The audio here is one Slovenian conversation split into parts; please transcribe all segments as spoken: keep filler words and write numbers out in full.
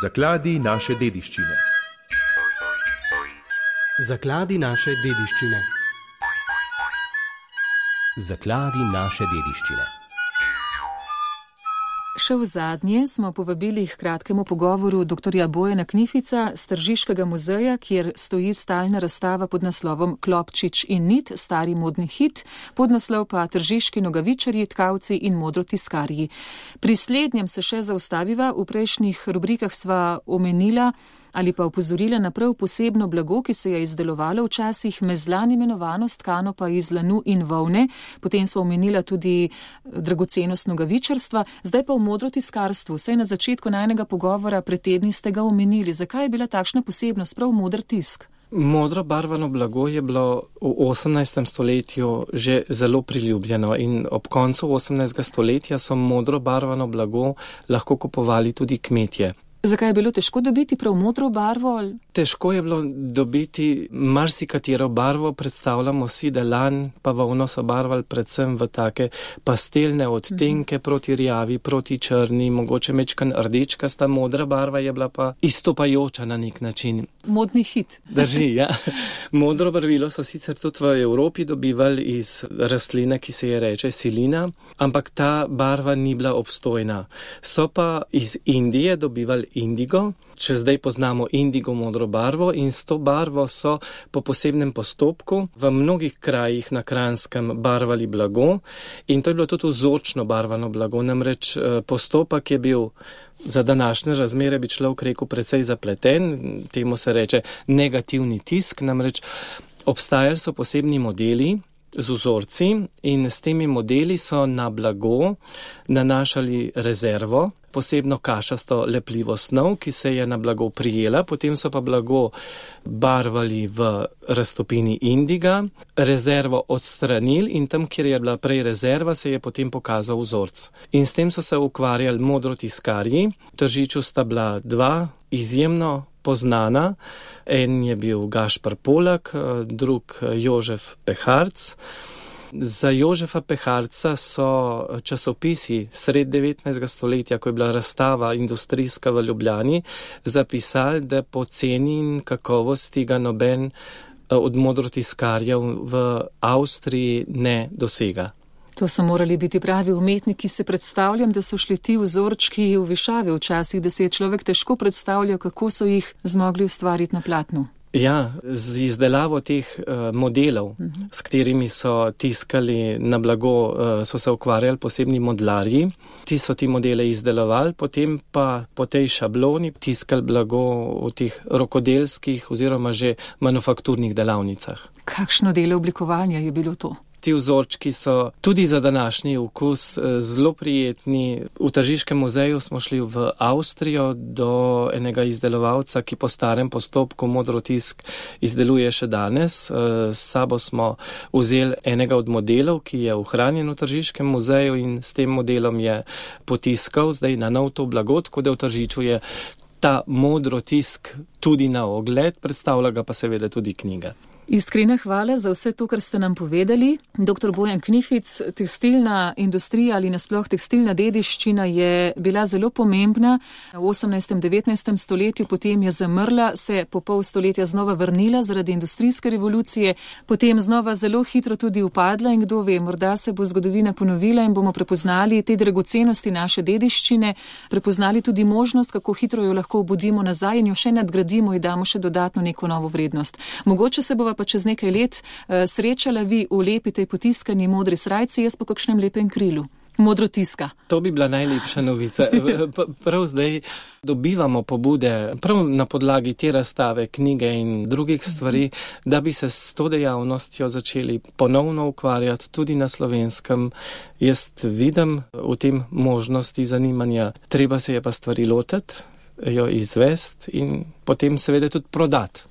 Zakladi naše dediščine. Zakladi naše dediščine. Zakladi naše dediščine. Še v zadnje smo povabili k kratkemu pogovoru doktorja Bojana Knifica z Tržiškega muzeja, kjer stoji stalna razstava pod naslovom Klopčič in nit, stari modni hit, podnaslov pa Tržiški nogavičarji, tkavci in modrotiskarji. Pri slednjem se še zaustaviva, v prejšnjih rubrikah sva omenila ali pa opozorila na prav posebno blago, ki se je izdelovalo včasih mezlan imenovano, stkano pa iz lanu in volne, potem sva omenila tudi dragocenost nogavičarstva, zdaj pa v modrotiskarstvu. Saj na začetku najnega pogovora pred tedni ste ga omenili. Zakaj je bila takšna posebnost, prav modr tisk? Modro barvano blago je bilo v osemnajstem stoletju že zelo priljubljeno in ob koncu osemnajstega stoletja so modro barvano blago lahko kupovali tudi kmetje. Zakaj je bilo težko dobiti prav modro barvo? Težko je bilo dobiti marsikatero barvo, predstavljamo si, da lan pa volno so barvali predvsem v take pastelne odtenke, mm-hmm. proti rjavi, proti črni, mogoče mečkan rdečkasta, modra barva je bila pa izstopajoča na nek način. Modni hit. Drži, ja. Modro barvilo so sicer tudi v Evropi dobivali iz rastline, ki se je reče silina, ampak ta barva ni bila obstojna. So pa iz Indije dobivali indigo, če zdaj poznamo indigo modro barvo, in s to barvo so po posebnem postopku v mnogih krajih na Kranjskem barvali blago in to je bilo tudi vzorčno barvano blago, namreč postopek je bil za današnje razmere, bi človek rekel, precej zapleten, temu se reče negativni tisk, namreč obstajali so posebni modeli z vzorci in s temi modeli so na blago nanašali rezervo, posebno kašasto lepljivo snov, ki se je na blago prijela, potem so pa blago barvali v raztopini indiga, rezervo odstranili in tam, kjer je bila prej rezerva, se je potem pokazal vzorc. In s tem so se ukvarjali modrotiskarji. V Tržiču sta bila dva izjemno poznana, en je bil Gašper Polak, drug Jožef Peharc. Za Jožefa Peharca so časopisi sred devetnajstega stoletja, ko je bila razstava industrijska v Ljubljani, zapisali, da po ceni in kakovosti ga noben od modrotiskarjev v Avstriji ne dosega. To so morali biti pravi umetniki, se predstavljam, da so šli ti vzorčki v višave včasih, da se je človek težko predstavljal, kako so jih zmogli ustvariti na platnu. Ja, z izdelavo teh uh, modelov, uh-huh. s katerimi so tiskali na blago, uh, so se ukvarjali posebni modelarji. Ti so ti modele izdelovali, potem pa po tej šabloni tiskali blago v teh rokodelskih oziroma že manufakturnih delavnicah. Kakšno delo oblikovanja je bilo to? Ti vzorčki so tudi za današnji okus zelo prijetni. V Tržiškem muzeju smo šli v Avstrijo do enega izdelovalca, ki po starem postopku modrotisk izdeluje še danes. S sabo smo vzeli enega od modelov, ki je ohranjen v Tržiškem muzeju in s tem modelom je potiskal zdaj na nov to blago, tako da v Tržiču je ta modrotisk tudi na ogled, predstavlja ga pa seveda tudi knjiga. Iskrena hvala za vse to, kar ste nam povedali. doktor Bojan Knific, tekstilna industrija ali nasploh tekstilna dediščina je bila zelo pomembna. V osemnajstem, devetnajstem stoletju potem je zamrla, se po pol stoletja znova vrnila zaradi industrijske revolucije, potem znova zelo hitro tudi upadla in kdo ve, morda se bo zgodovina ponovila in bomo prepoznali te dragocenosti naše dediščine, prepoznali tudi možnost, kako hitro jo lahko obudimo nazaj in jo še nadgradimo in damo še dodatno neko novo vrednost. Mogoče se bova pa čez nekaj let uh, srečala vi v lepi tej potiskani modri srajci, jaz pa kakšnem lepem krilu. Modro tiska. To bi bila najlepša novica. Prav zdaj dobivamo pobude, prav na podlagi te razstave, knjige in drugih stvari, da bi se s to dejavnostjo začeli ponovno ukvarjati tudi na Slovenskem. Jaz vidim v tem možnosti zanimanja. Treba se je pa stvari lotiti, jo izvesti in potem seveda tudi prodati.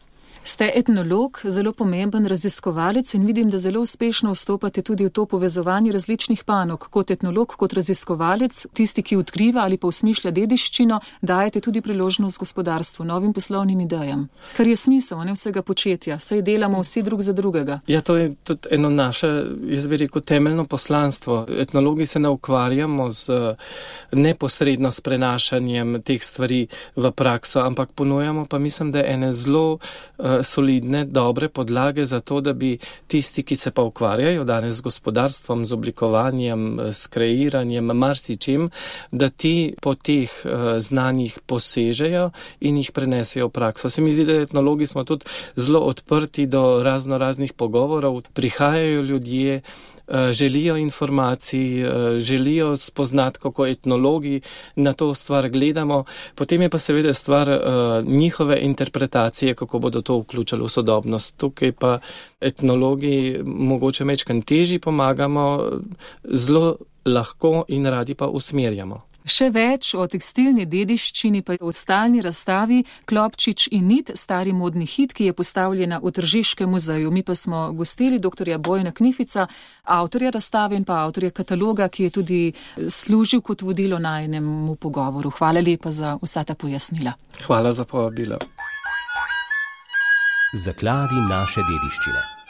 Ste etnolog, zelo pomemben raziskovalec in vidim, da zelo uspešno vstopate tudi v to povezovanje različnih panog. Kot etnolog, kot raziskovalec, tisti, ki odkriva ali pa usmišlja dediščino, dajete tudi priložnost gospodarstvu, novim poslovnim idejam. Kar je smisel, ne vsega početja, saj delamo vsi drug za drugega. Ja, to je tudi eno naše, jaz bi rekel, temeljno poslanstvo. Etnologi se ne ukvarjamo z neposredno s prenašanjem teh stvari v prakso, ampak ponujamo pa mislim, da ene zelo uh, solidne, dobre podlage za to, da bi tisti, ki se pa ukvarjajo danes z gospodarstvom, z oblikovanjem, s kreiranjem, marsičim, da ti po teh uh, znanjih posežejo in jih prenesejo v prakso. Se mi zdi, da etnologi smo tudi zelo odprti do razno raznih pogovorov, prihajajo ljudje, želijo informacij, želijo spoznati, kako etnologi na to stvar gledamo. Potem je pa seveda stvar uh, njihove interpretacije, kako bodo to vključili v sodobnost. Tukaj pa etnologi mogoče mečkan težji pomagamo, zelo lahko in radi pa usmerjamo. Še več o tekstilni dediščini pa je v stalni razstavi Klopčič in nit, stari modni hit, ki je postavljena v Tržiškem muzeju. Mi pa smo gostili doktorja Bojana Knifica, avtorja razstave in pa avtorja kataloga, ki je tudi služil kot vodilo najinemu pogovoru. Hvala lepa za vsa ta pojasnila. Hvala za povabilo. Zakladi naše dediščine.